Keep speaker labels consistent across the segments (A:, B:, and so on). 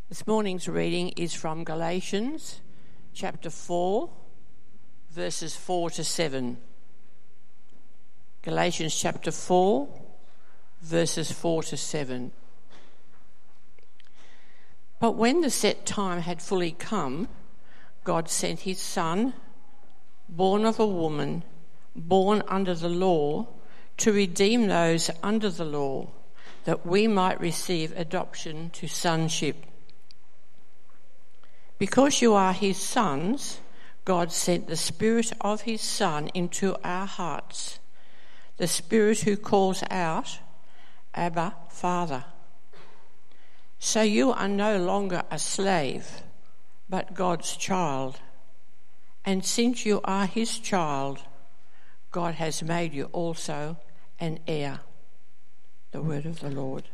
A: This morning's reading is from Galatians chapter 4, verses 4 to 7. Galatians chapter 4, verses 4 to 7. But when the set time had fully come, God sent his Son, born of a woman, born under the law, to redeem those under the law, that we might receive adoption to sonship. Because you are his sons, God sent the Spirit of his Son into our hearts, the Spirit who calls out, Abba, Father. So you are no longer a slave, but God's child. And since you are his child, God has made you also an heir. The word of the Lord.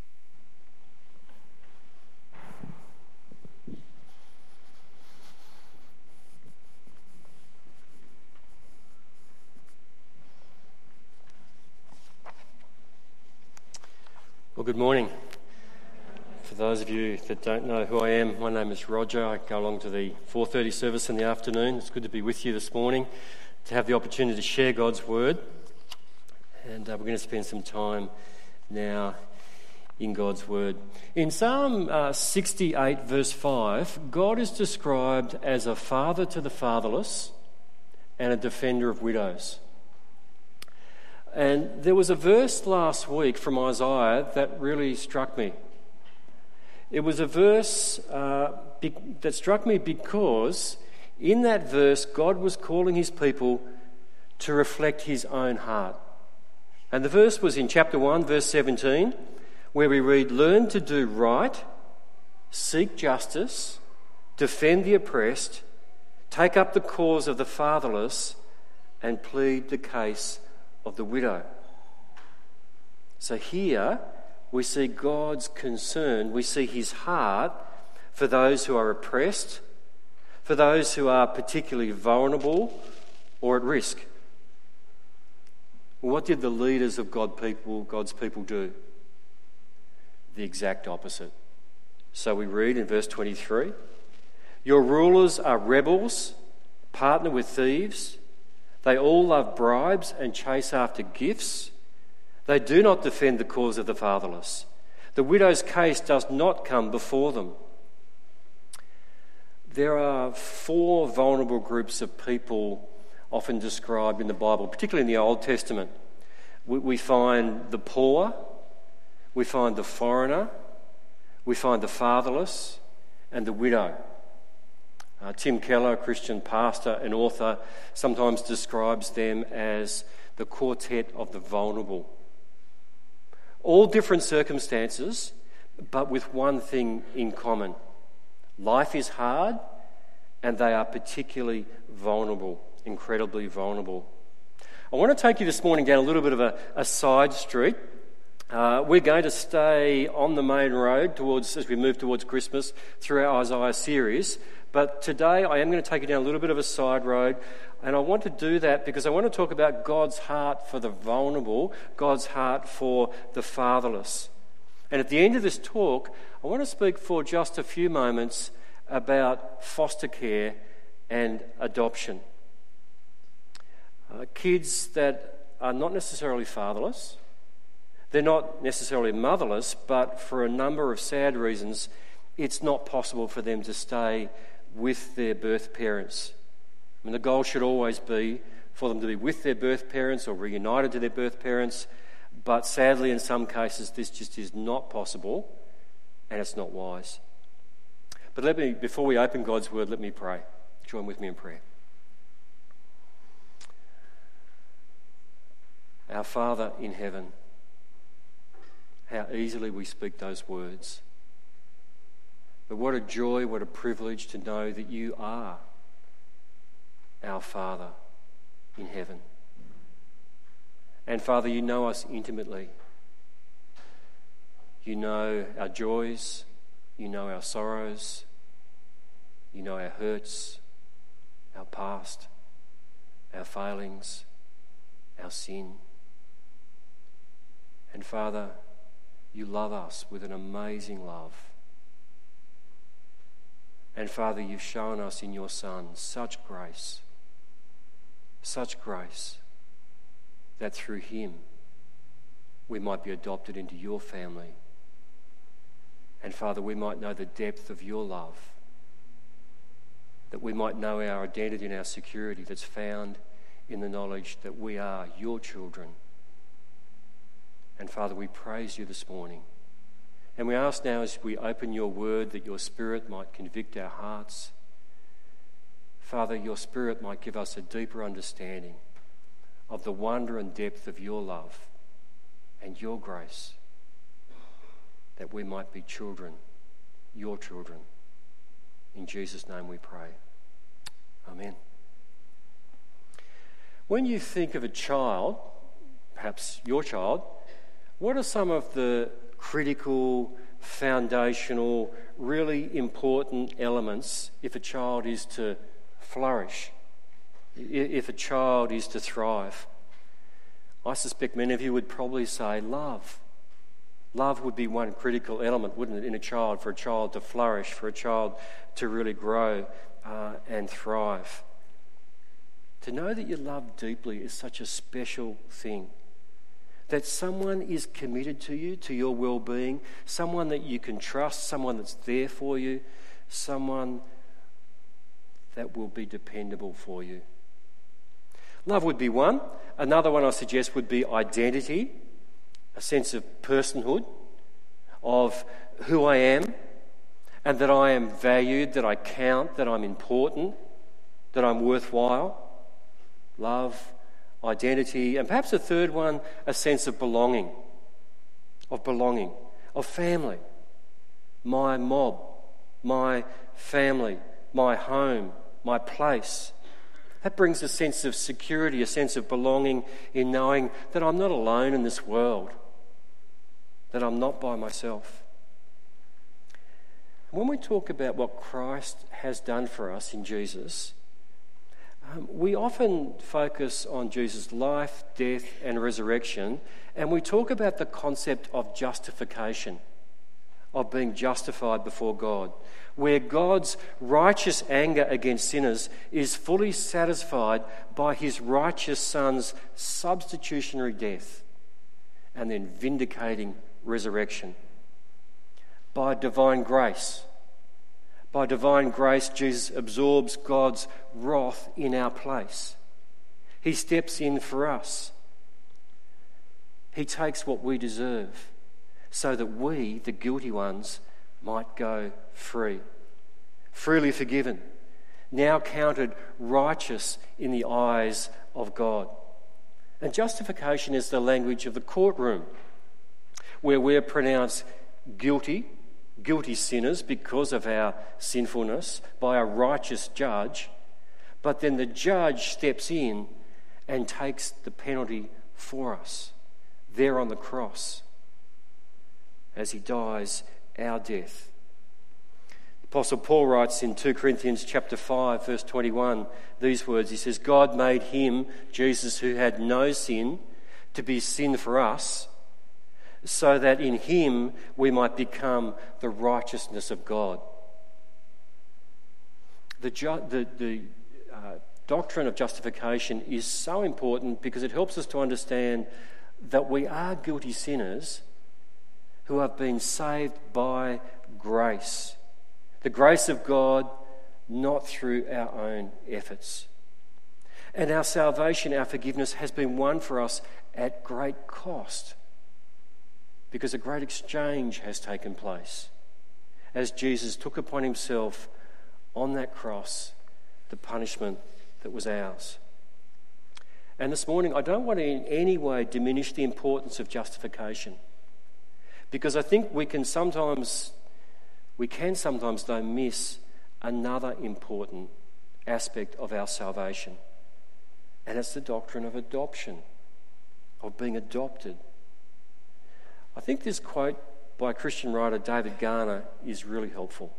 B: Well, good morning. For those of you that don't know who I am, my name is Roger. I go along to the 4:30 service in the afternoon. It's good to be with you this morning, to have the opportunity to share God's word. And we're going to spend some time now in God's word. In Psalm 68, verse 5, God is described as a father to the fatherless and a defender of widows. And there was a verse last week from Isaiah that really struck me. It was a verse that struck me because in that verse, God was calling his people to reflect his own heart. And the verse was in chapter 1, verse 17, where we read, "Learn to do right, seek justice, defend the oppressed, take up the cause of the fatherless, and plead the case of the widow." So here we see God's concern, we see his heart for those who are oppressed, for those who are particularly vulnerable or at risk. What did the leaders of God's people do? The exact opposite. So we read in verse 23, "Your rulers are rebels, partner with thieves. They all love bribes and chase after gifts. They do not defend the cause of the fatherless. The widow's case does not come before them." There are four vulnerable groups of people often described in the Bible, particularly in the Old Testament. We find the poor, we find the foreigner, we find the fatherless, and the widow. Tim Keller, a Christian pastor and author, sometimes describes them as the quartet of the vulnerable. All different circumstances, but with one thing in common. Life is hard, and they are particularly vulnerable, incredibly vulnerable. I want to take you this morning down a little bit of a side street. We're going to stay on the main road as we move towards Christmas through our Isaiah series. But today I am going to take you down a little bit of a side road, and I want to do that because I want to talk about God's heart for the vulnerable, God's heart for the fatherless. And at the end of this talk, I want to speak for just a few moments about foster care and adoption. Kids that are not necessarily fatherless, they're not necessarily motherless, but for a number of sad reasons, it's not possible for them to stay with their birth parents. I mean, the goal should always be for them to be with their birth parents or reunited to their birth parents, but sadly in some cases this just is not possible and it's not wise. But before we open God's word, let me pray. Join with me in prayer. Our Father in heaven, how easily we speak those words. But what a joy, what a privilege to know that you are our Father in heaven. And Father, you know us intimately. You know our joys, you know our sorrows, you know our hurts, our past, our failings, our sin. And Father, you love us with an amazing love. And Father, you've shown us in your Son such grace that through him we might be adopted into your family. And Father, we might know the depth of your love, that we might know our identity and our security that's found in the knowledge that we are your children. And Father, we praise you this morning. And we ask now as we open your word that your Spirit might convict our hearts. Father, your Spirit might give us a deeper understanding of the wonder and depth of your love and your grace, that we might be children, your children. In Jesus' name we pray. Amen. When you think of a child, perhaps your child, what are some of the critical, foundational, really important elements if a child is to flourish, if a child is to thrive? I suspect many of you would probably say love. Love would be one critical element, wouldn't it, in a child, for a child to flourish, for a child to really grow and thrive. To know that you love deeply is such a special thing. That someone is committed to you, to your well-being, someone that you can trust, someone that's there for you, someone that will be dependable for you. Love would be one. Another one I suggest would be identity, a sense of personhood, of who I am, and that I am valued, that I count, that I'm important, that I'm worthwhile. Love, identity, and perhaps a third one, a sense of belonging, of family, my mob, my family, my home, my place. That brings a sense of security, a sense of belonging in knowing that I'm not alone in this world, that I'm not by myself. When we talk about what Christ has done for us in Jesus, we often focus on Jesus' life, death, and resurrection, and we talk about the concept of justification, of being justified before God, where God's righteous anger against sinners is fully satisfied by his righteous Son's substitutionary death and then vindicating resurrection. By divine grace, Jesus absorbs God's wrath in our place. He steps in for us. He takes what we deserve so that we, the guilty ones, might go free. Freely forgiven, now counted righteous in the eyes of God. And justification is the language of the courtroom, where we're pronounced guilty sinners because of our sinfulness by a righteous judge, but then the judge steps in and takes the penalty for us there on the cross as he dies our death. Apostle Paul writes in 2 Corinthians chapter 5 verse 21 these words. He says, God made him, Jesus, who had no sin, to be sin for us, so that in him we might become the righteousness of God. The doctrine of justification is so important because it helps us to understand that we are guilty sinners who have been saved by grace. The grace of God, not through our own efforts. And our salvation, our forgiveness, has been won for us at great cost, because a great exchange has taken place as Jesus took upon himself on that cross the punishment that was ours. And this morning, I don't want to in any way diminish the importance of justification, because I think we can sometimes though miss another important aspect of our salvation, and it's the doctrine of adoption, of being adopted. I think this quote by Christian writer David Garner is really helpful.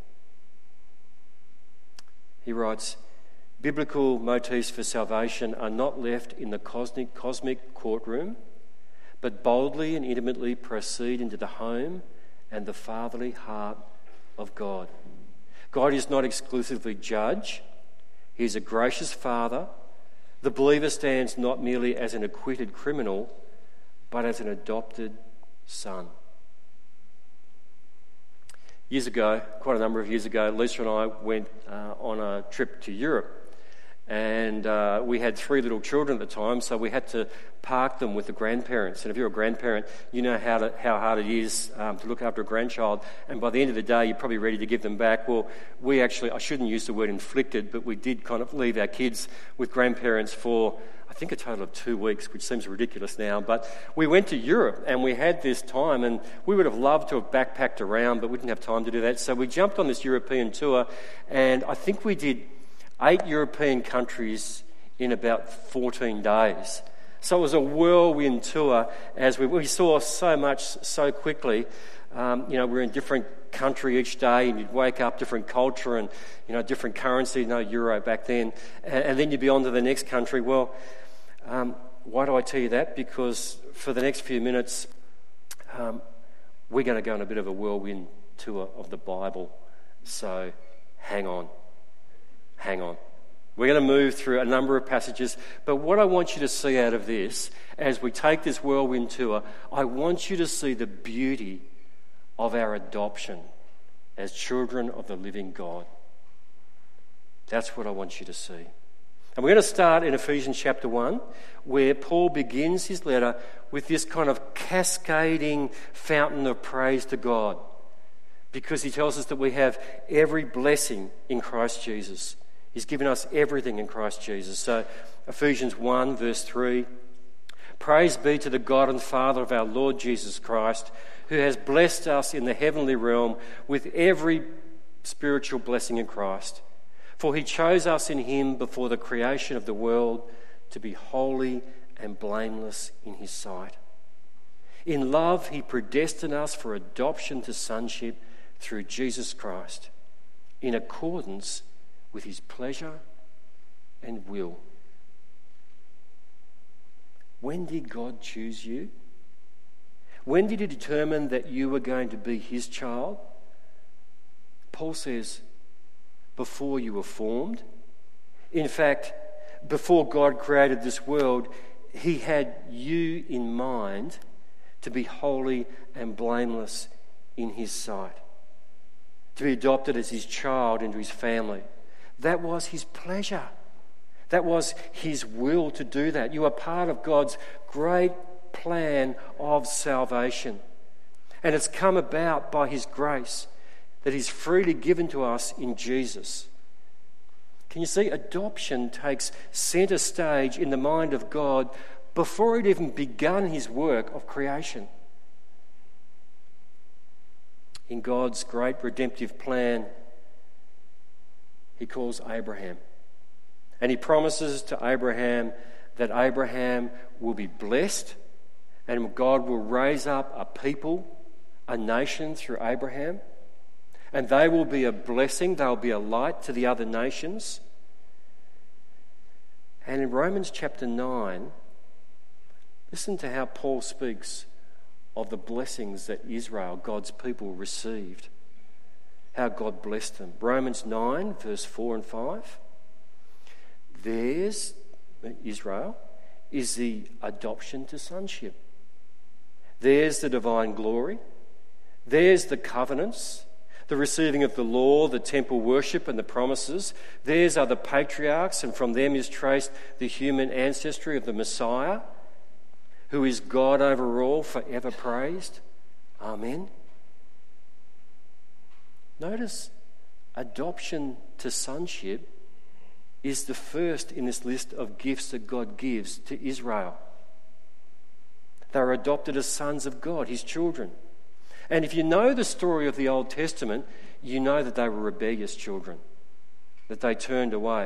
B: He writes, biblical motifs for salvation are not left in the cosmic courtroom, but boldly and intimately proceed into the home and the fatherly heart of God. God is not exclusively judge. He is a gracious Father. The believer stands not merely as an acquitted criminal, but as an adopted son. Years ago, quite a number of years ago, Lisa and I went on a trip to Europe. And we had 3 little children at the time, so we had to park them with the grandparents. And if you're a grandparent, you know how hard it is to look after a grandchild. And by the end of the day, you're probably ready to give them back. Well, I shouldn't use the word inflicted, but we did kind of leave our kids with grandparents for, I think, a total of 2 weeks, which seems ridiculous now. But we went to Europe and we had this time, and we would have loved to have backpacked around, but we didn't have time to do that. So we jumped on this European tour, and I think we did 8 European countries in about 14 days. So it was a whirlwind tour as we saw so much so quickly. We're in different country each day, and you'd wake up, different culture and, different currency, no euro back then. And then you'd be on to the next country. Well, why do I tell you that? Because for the next few minutes, we're going to go on a bit of a whirlwind tour of the Bible. So hang on. We're going to move through a number of passages, but what I want you to see out of this, as we take this whirlwind tour, I want you to see the beauty of our adoption as children of the living God. That's what I want you to see. And we're going to start in Ephesians chapter 1, where Paul begins his letter with this kind of cascading fountain of praise to God, because he tells us that we have every blessing in Christ Jesus. He's given us everything in Christ Jesus. So Ephesians 1 verse 3, praise be to the God and Father of our Lord Jesus Christ, who has blessed us in the heavenly realm with every spiritual blessing in Christ. For he chose us in him before the creation of the world to be holy and blameless in his sight. In love he predestined us for adoption to sonship through Jesus Christ, in accordance with his pleasure and will. When did God choose you? When did he determine that you were going to be his child? Paul says, before you were formed. In fact, before God created this world, he had you in mind to be holy and blameless in his sight, to be adopted as his child into his family. That was his pleasure. That was his will to do that. You are part of God's great plan of salvation. And it's come about by his grace that he's freely given to us in Jesus. Can you see? Adoption takes centre stage in the mind of God before he'd even begun his work of creation. In God's great redemptive plan, he calls Abraham. And he promises to Abraham that Abraham will be blessed and God will raise up a people, a nation through Abraham. And they will be a blessing, they'll be a light to the other nations. And in Romans chapter 9, listen to how Paul speaks of the blessings that Israel, God's people, received. How God blessed them. Romans 9, verse 4 and 5. Theirs, Israel, is the adoption to sonship. There's the divine glory. There's the covenants, the receiving of the law, the temple worship and the promises. Theirs are the patriarchs, and from them is traced the human ancestry of the Messiah, who is God over all, forever praised. Amen. Notice, adoption to sonship is the first in this list of gifts that God gives to Israel. They are adopted as sons of God, his children. And if you know the story of the Old Testament, you know that they were rebellious children, that they turned away.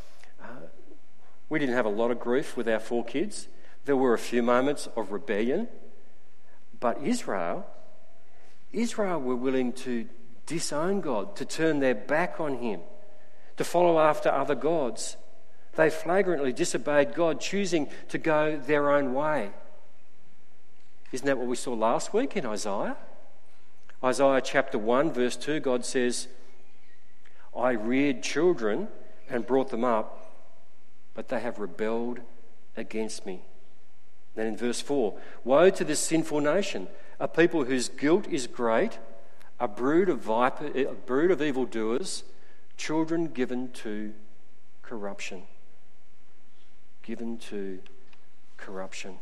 B: We didn't have a lot of grief with our 4 kids. There were a few moments of rebellion. But Israel were willing to disown God, to turn their back on him, to follow after other gods. They flagrantly disobeyed God, choosing to go their own way. Isn't that what we saw last week in Isaiah? Isaiah chapter 1 verse 2, God says, I reared children and brought them up, but they have rebelled against me. Then in verse 4, woe to this sinful nation, a people whose guilt is great, a brood of evildoers, children given to corruption. Given to corruption.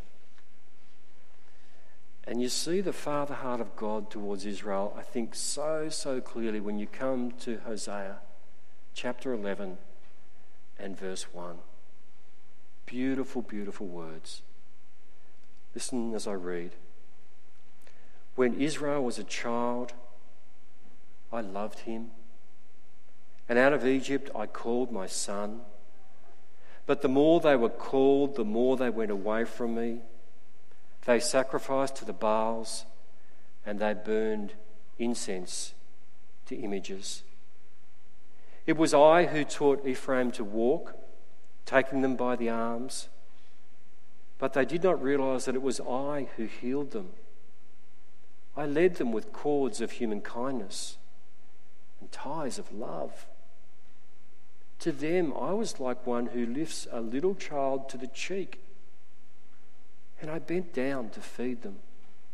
B: And you see the father heart of God towards Israel, I think, so clearly when you come to Hosea chapter 11 and verse 1. Beautiful, beautiful words. Listen as I read. When Israel was a child, I loved him, and out of Egypt I called my son. But the more they were called, the more they went away from me. They sacrificed to the Baals, and they burned incense to images. It was I who taught Ephraim to walk, taking them by the arms. But they did not realize that it was I who healed them. I led them with cords of human kindness and ties of love. To them I was like one who lifts a little child to the cheek, and I bent down to feed them.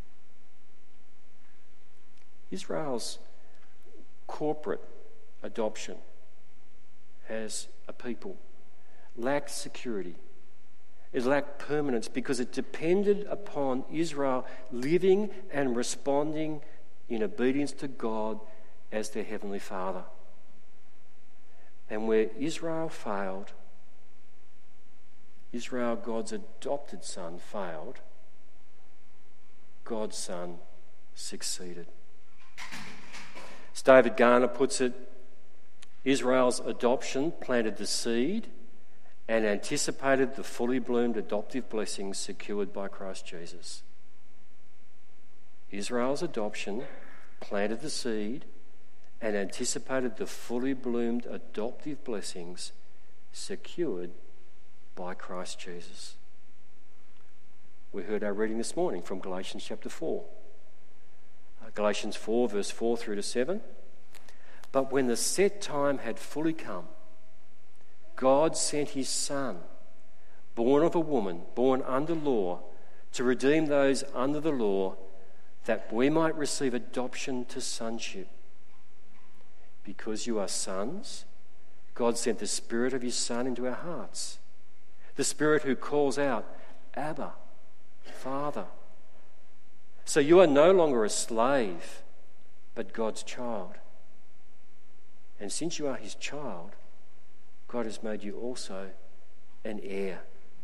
B: Israel's corporate adoption as a people lacked security. It lacked permanence because it depended upon Israel living and responding in obedience to God as their Heavenly Father. And where Israel failed, Israel, God's adopted son, failed, God's son succeeded. As David Garner puts it, Israel's adoption planted the seed and anticipated the fully bloomed adoptive blessings secured by Christ Jesus. Israel's adoption planted the seed and anticipated the fully bloomed adoptive blessings secured by Christ Jesus. We heard our reading this morning from Galatians chapter 4. Galatians 4 verse 4 through to 7. But when the set time had fully come, God sent his Son, born of a woman, born under law, to redeem those under the law, that we might receive adoption to sonship. Because you are sons, God sent the Spirit of his Son into our hearts, the Spirit who calls out, Abba, Father. So you are no longer a slave, but God's child. And since you are his child, God has made you also an heir.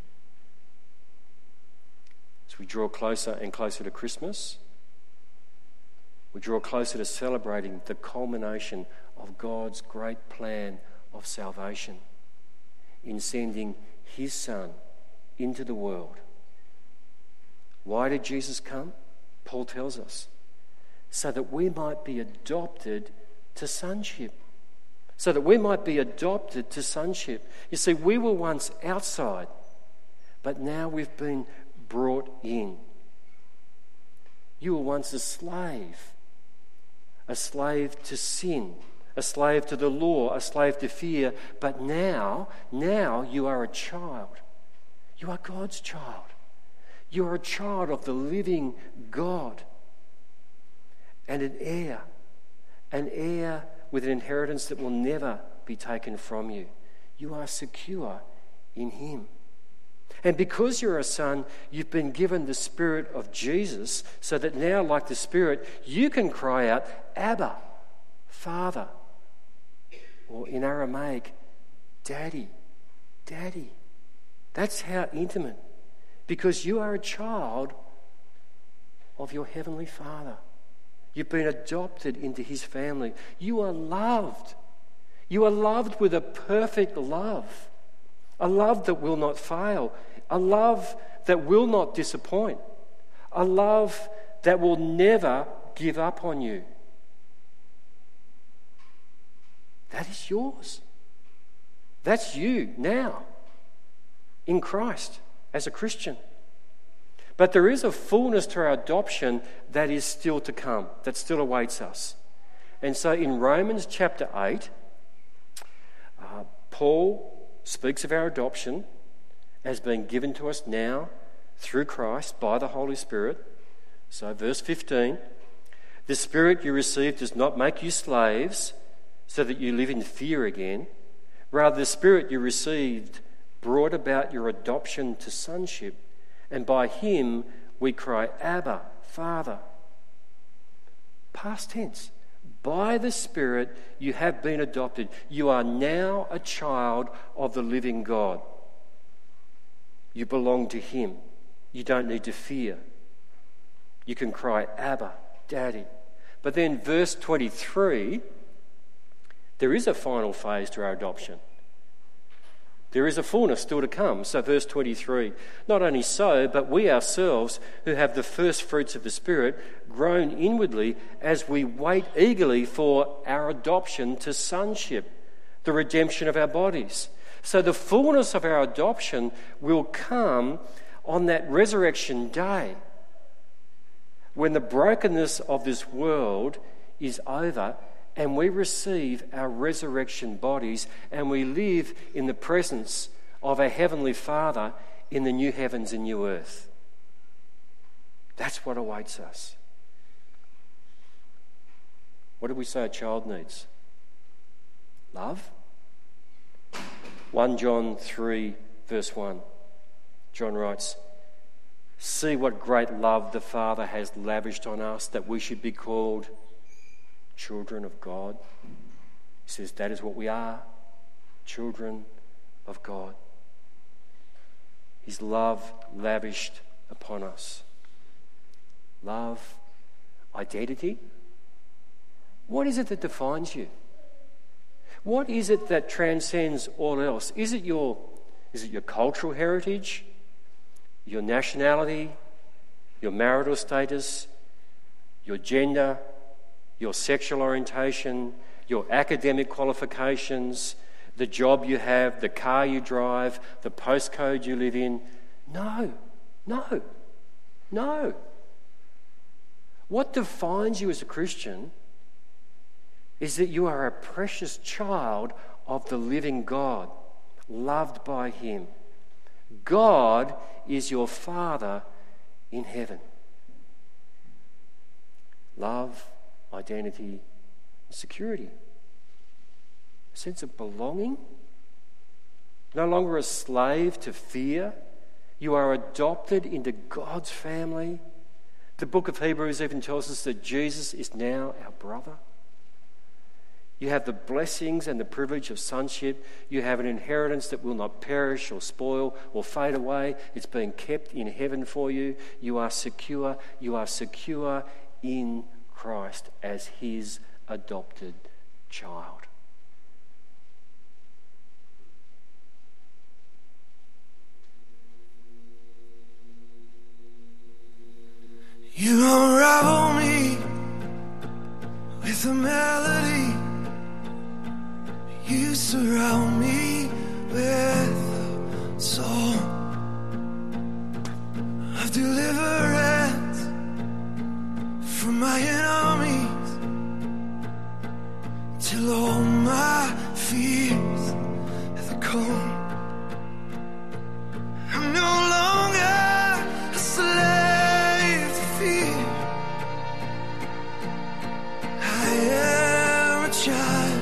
B: As we draw closer and closer to Christmas, we draw closer to celebrating the culmination of God's great plan of salvation in sending his Son into the world. Why did Jesus come? Paul tells us, so that we might be adopted to sonship. So that we might be adopted to sonship. You see, we were once outside, but now we've been brought in. You were once a slave to sin, a slave to the law, a slave to fear, but now you are a child. You are God's child. You are a child of the living God and an heir with an inheritance that will never be taken from you. You are secure in him. And because you're a son, you've been given the Spirit of Jesus, so that now, like the Spirit, you can cry out, Abba, Father. Or in Aramaic, Daddy, Daddy. That's how intimate. Because you are a child of your Heavenly Father. You've been adopted into his family. You are loved. You are loved with a perfect love. A love that will not fail. A love that will not disappoint. A love that will never give up on you. That is yours. That's you now in Christ as a Christian. But there is a fullness to our adoption that is still to come, that still awaits us. And so in Romans chapter 8, Paul speaks of our adoption as being given to us now through Christ by the Holy Spirit. So verse 15, the Spirit you received does not make you slaves so that you live in fear again. Rather, the Spirit you received brought about your adoption to sonship, and by him we cry, Abba, Father. Past tense. By the Spirit you have been adopted. You are now a child of the living God. You belong to him. You don't need to fear. You can cry, Abba, Daddy. But then verse 23, there is a final phase to our adoption. There is a fullness still to come. So verse 23, not only so, but we ourselves who have the first fruits of the Spirit groan inwardly as we wait eagerly for our adoption to sonship, the redemption of our bodies. So the fullness of our adoption will come on that resurrection day when the brokenness of this world is over and we receive our resurrection bodies and we live in the presence of our Heavenly Father in the new heavens and new earth. That's what awaits us. What did we say a child needs? Love? 1 John 3 verse 1. John writes, see what great love the Father has lavished on us that we should be called children of God. He says that is what we are, children of God. His love lavished upon us. Love, identity. What is it that defines you? What is it that transcends all else? Is it your cultural heritage, your nationality, your marital status, your gender, your sexual orientation, your academic qualifications, the job you have, the car you drive, the postcode you live in? No. What defines you as a Christian is that you are a precious child of the living God, loved by him. God is your Father in heaven. Love, identity, security. A sense of belonging. No longer a slave to fear. You are adopted into God's family. The book of Hebrews even tells us that Jesus is now our brother. You have the blessings and the privilege of sonship. You have an inheritance that will not perish or spoil or fade away. It's being kept in heaven for you. You are secure. You are secure in Christ as his adopted child.
C: You unravel me with a melody. You surround me with a song of deliverance from my enemies, till all my fears have gone. I'm no longer a slave to fear. I am a child.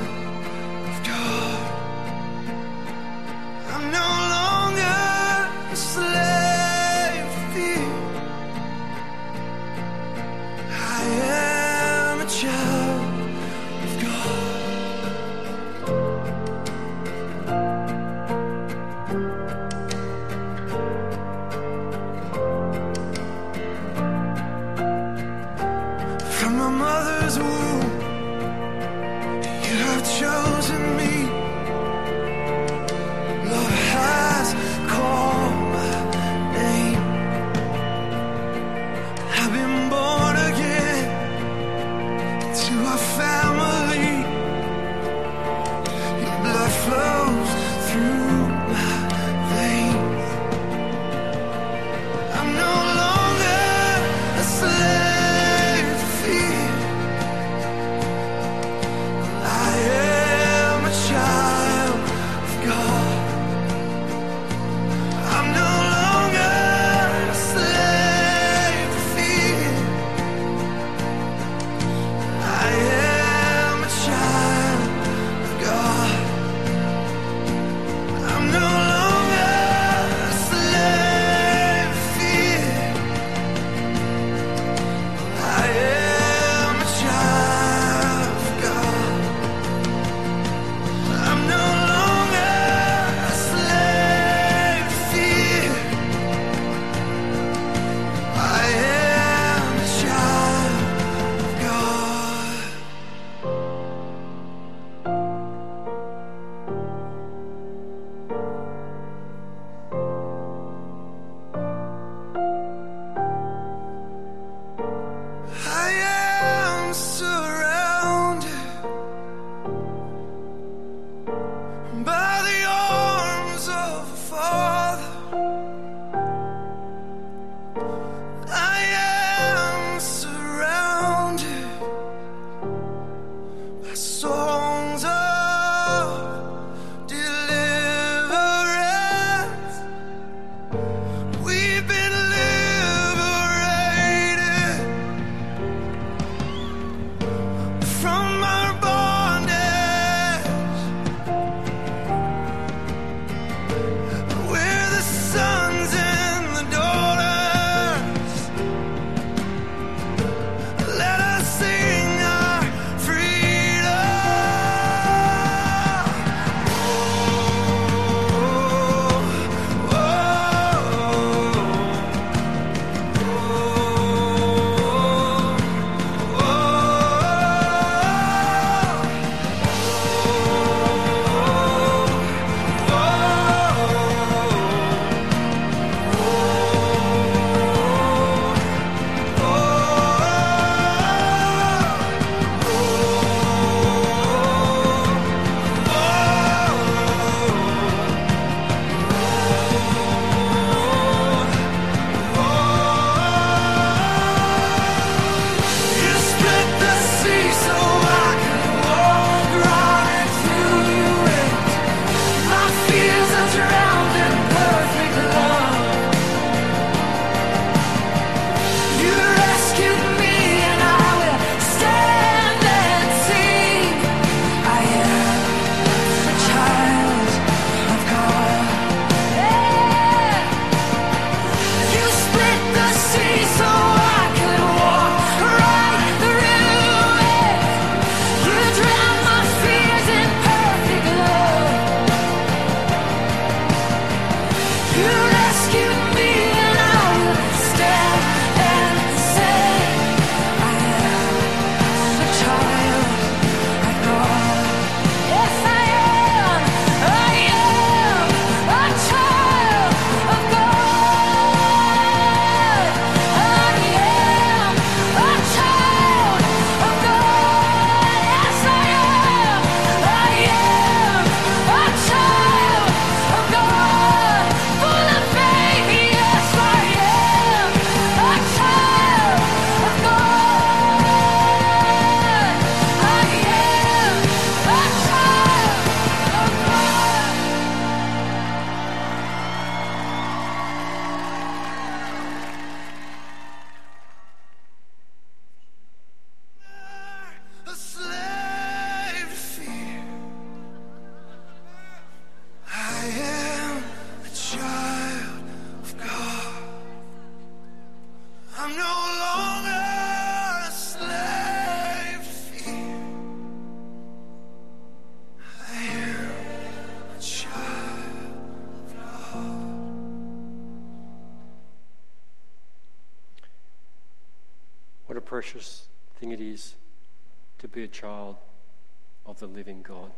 B: precious thing it is to be a child of the living God.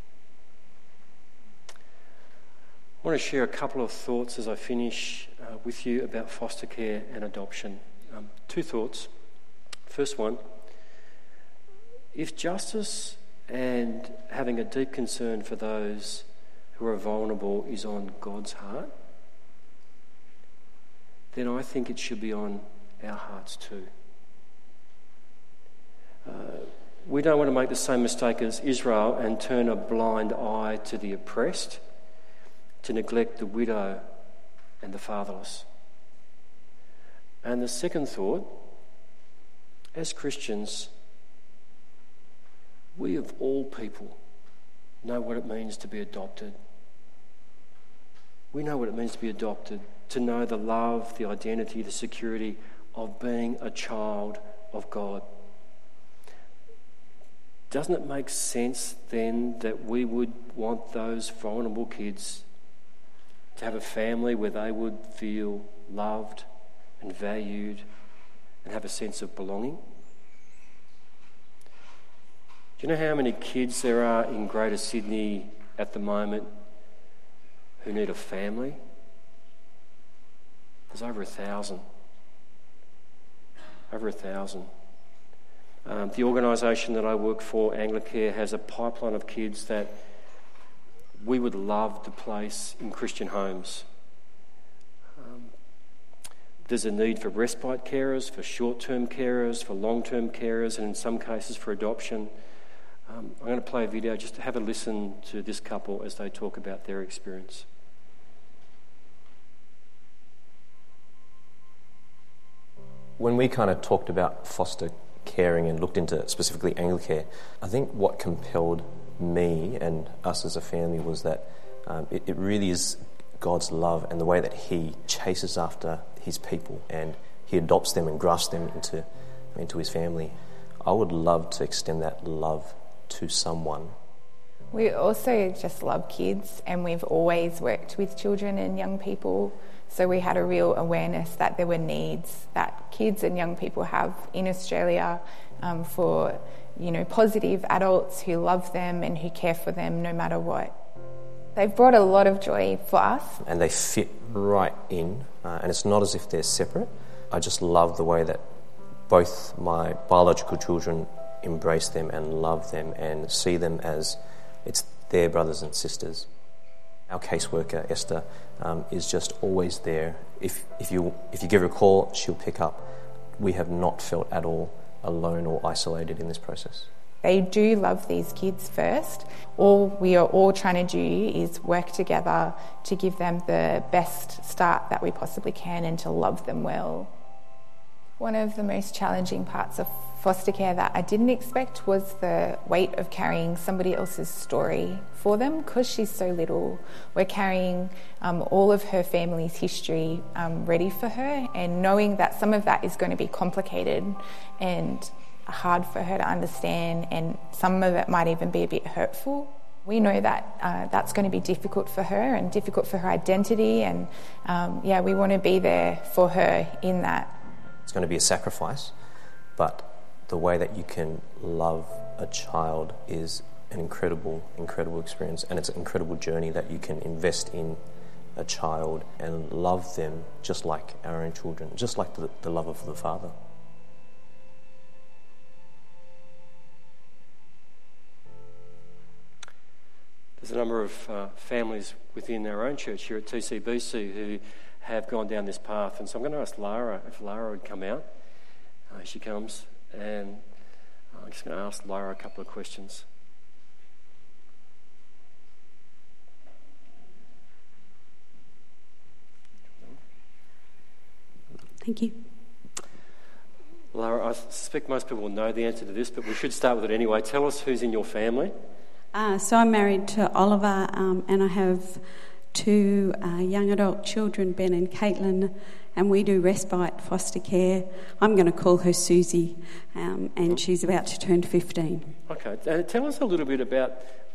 B: I want to share a couple of thoughts as I finish with you about foster care and adoption. 2 thoughts. First one, if justice and having a deep concern for those who are vulnerable is on God's heart, then I think it should be on our hearts too. We don't want to make the same mistake as Israel and turn a blind eye to the oppressed, to neglect the widow and the fatherless. And the second thought, as Christians, we of all people know what it means to be adopted. We know what it means to be adopted, to know the love, the identity, the security of being a child of God. Doesn't it make sense then that we would want those vulnerable kids to have a family where they would feel loved and valued and have a sense of belonging? Do you know how many kids there are in Greater Sydney at the moment who need a family? There's over 1,000. Over 1,000. The organisation that I work for, Anglicare, has a pipeline of kids that we would love to place in Christian homes. There's a need for respite carers, for short-term carers, for long-term carers, and in some cases for adoption. I'm going to play a video just to have a listen to this couple as they talk about their experience.
D: When we kind of talked about foster caring and looked into specifically Anglicare, I think what compelled me and us as a family was that it really is God's love and the way that He chases after His people and He adopts them and grafts them into His family. I would love to extend that love to someone.
E: We also just love kids, and we've always worked with children and young people. So we had a real awareness that there were needs that kids and young people have in Australia for, positive adults who love them and who care for them no matter what. They've brought a lot of joy for us. And
D: they fit right in, and it's not as if they're separate. I just love the way that both my biological children embrace them and love them and see them as it's their brothers and sisters. Our caseworker, Esther, is just always there. If you give her a call, she'll pick up. We have not felt at all alone or isolated in this process.
E: They do love these kids first. All we are all trying to do is work together to give them the best start that we possibly can and to love them well. One of the most challenging parts of foster care that I didn't expect was the weight of carrying somebody else's story for them. Because she's so little, we're carrying all of her family's history ready for her, and knowing that some of that is going to be complicated and hard for her to understand, and some of it might even be a bit hurtful. We know that that's going to be difficult for her and difficult for her identity, and we want to be there for her in that.
D: It's going to be a sacrifice, but the way that you can love a child is an incredible, incredible experience, and it's an incredible journey that you can invest in a child and love them just like our own children, just like the love of the Father.
B: There's a number of families within our own church here at TCBC who have gone down this path, and so I'm going to ask Lara if Lara would come out. Here she comes, and I'm just going to ask Lara a couple of questions.
F: Thank you.
B: Lara, I suspect most people will know the answer to this, but we should start with it anyway. Tell us who's in your family.
F: So I'm married to Oliver, and I have two young adult children, Ben and Caitlin, and we do respite foster care. I'm going to call her Susie, and she's about to turn 15.
B: Okay, tell us a little bit about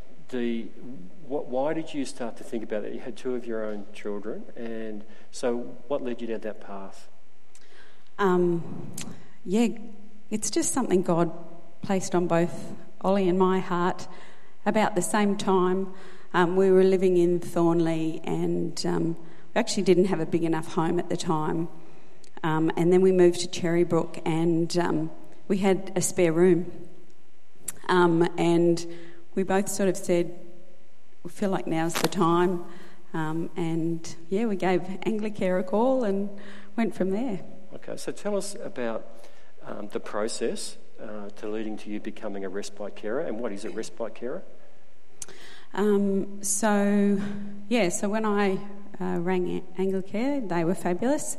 B: why did you start to think about that? You had two of your own children, and so what led you down that path?
F: it's just something God placed on both Ollie and my heart. About the same time, we were living in Thornley, and we actually didn't have a big enough home at the time. And then we moved to Cherrybrook, and we had a spare room. And we both sort of said, we feel like now's the time. And we gave Anglicare a call and went from there. Okay,
B: so tell us about the process to leading to you becoming a respite carer, and what is a respite carer?
F: So when I rang Anglicare, they were fabulous.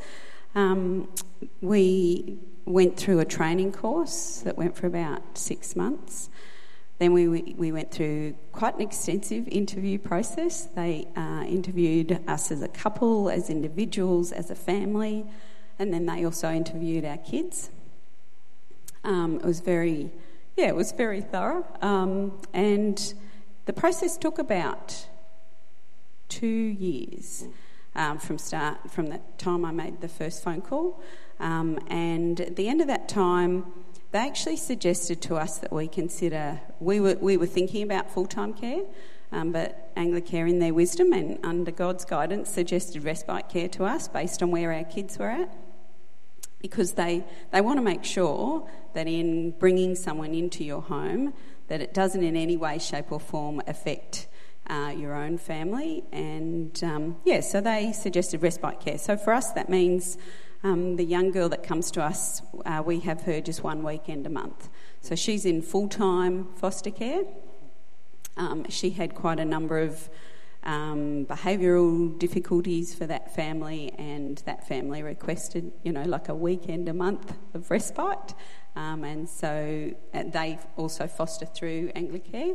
F: We went through a training course that went for about 6 months. Then we went through quite an extensive interview process. They interviewed us as a couple, as individuals, as a family, and then they also interviewed our kids. It was very thorough, and the process took about 2 years from the time I made the first phone call, and at the end of that time, they actually suggested to us that we consider. We were thinking about full-time care, but Anglicare, in their wisdom and under God's guidance, suggested respite care to us based on where our kids were at, because they want to make sure that in bringing someone into your home, that it doesn't in any way, shape or form affect your own family. And so they suggested respite care. So for us, that means the young girl that comes to us, we have her just one weekend a month. So she's in full-time foster care. She had quite a number of behavioural difficulties for that family, and that family requested, like a weekend a month of respite. And so they also foster through Anglicare.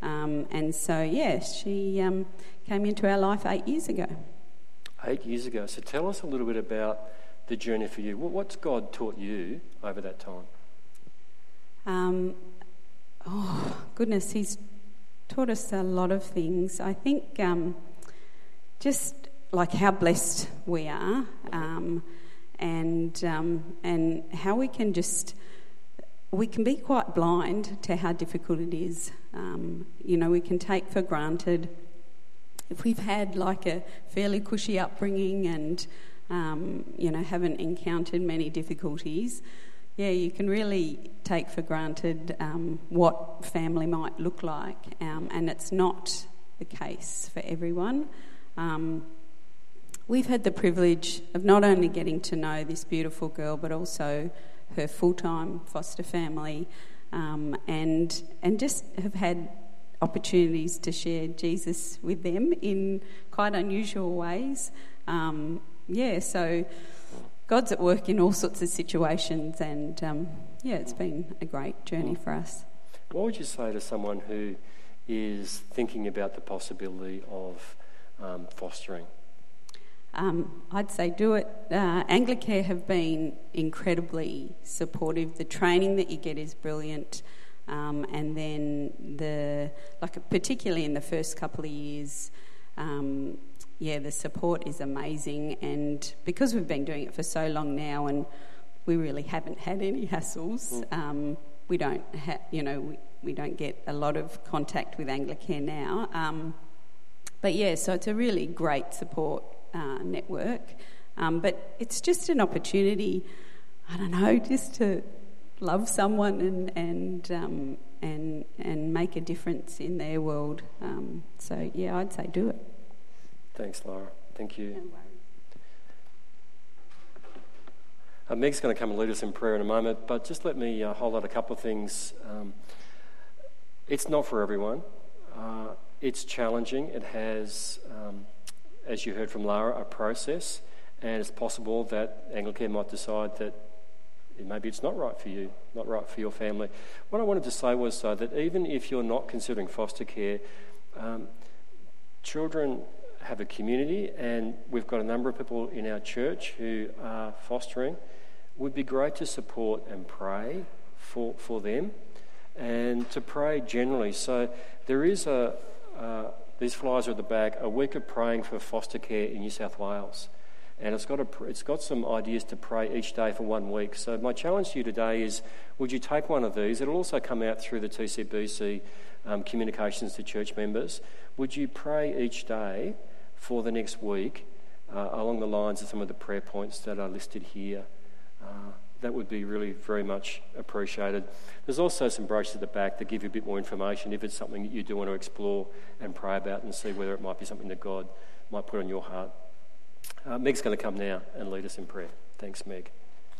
F: She came into our life 8 years ago.
B: 8 years ago. So tell us a little bit about the journey for you. What's God taught you over that time?
F: Goodness, He's taught us a lot of things. I think just like how blessed we are, and how we can be quite blind to how difficult it is. We can take for granted if we've had like a fairly cushy upbringing and haven't encountered many difficulties. You can really take for granted what family might look like, and it's not the case for everyone. We've had the privilege of not only getting to know this beautiful girl, but also her full-time foster family, and just have had opportunities to share Jesus with them in quite unusual ways. So God's at work in all sorts of situations, and it's been a great journey for us.
B: What would you say to someone who is thinking about the possibility of fostering?
F: I'd say do it. Anglicare have been incredibly supportive. The training that you get is brilliant, and then particularly in the first couple of years, the support is amazing. And because we've been doing it for so long now, and we really haven't had any hassles, we don't we don't get a lot of contact with Anglicare now. So it's a really great support network, but it's just an opportunity, just to love someone and make a difference in their world. I'd say do it.
B: Thanks, Laura. Thank you. Meg's going to come and lead us in prayer in a moment, but just let me highlight a couple of things. It's not for everyone. It's challenging. It has, as you heard from Lara, a process, and it's possible that Anglicare might decide that maybe it's not right for you, not right for your family. What I wanted to say was that even if you're not considering foster care, children have a community, and we've got a number of people in our church who are fostering. It would be great to support and pray for them, and to pray generally. So there is these flyers are at the back, a week of praying for foster care in New South Wales. and it's got some ideas to pray each day for 1 week. So my challenge to you today is, would you take one of these? It'll also come out through the TCBC communications to church members. Would you pray each day for the next week along the lines of some of the prayer points that are listed here? That would be really very much appreciated. There's also some brochures at the back that give you a bit more information if it's something that you do want to explore and pray about and see whether it might be something that God might put on your heart. Meg's going to come now and lead us in prayer. Thanks, Meg.